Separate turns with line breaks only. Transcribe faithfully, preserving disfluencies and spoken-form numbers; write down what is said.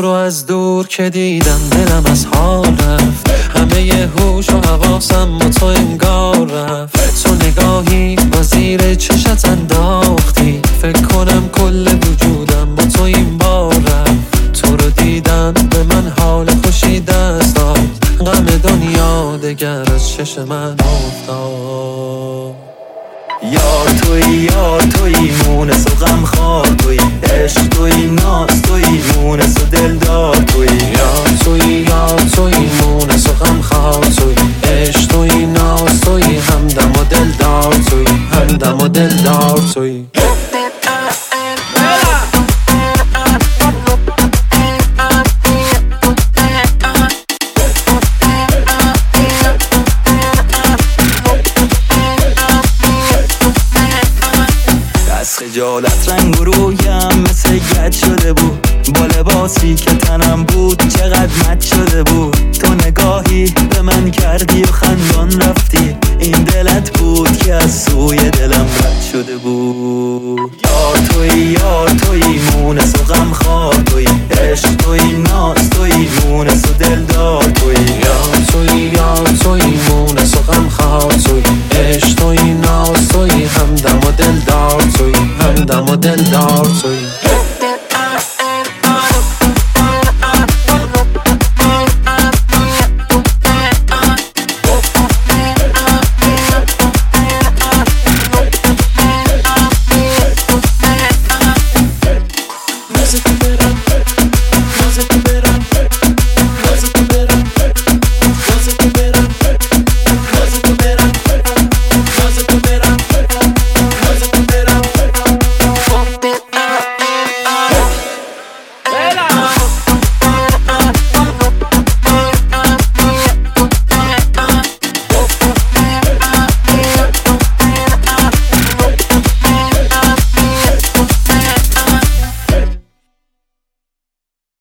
رو از دور که دیدم دلم از حال رفت، همه هوش و حواسم با تو انگار رفت. تو نگاهی با زیر چشت انداختی، فکر کنم کل وجودم با تو این بار رفت. تو رو دیدم به من حال خوشی دست داد، غم دنیا دگر از چشم من افتاد.
یار توی یار توی مونس و غم خوار توی، عشق توی ناز توی مونس و دلدار توی.
یار توی یار توی مونس و غم خوار توی، عشق توی ناز توی همدم و دلدار توی، همدم و دلدار توی.
خجالت رنگ و رویم مثل گد شده بود، با لباسی که تنم بود چقدر مد شده بود. تو نگاهی به من کردی و خندان رفتی، این دلت بود که از سوی دلم رد شده بود. یار توی یار توی مونس و غم خوار توی، عشق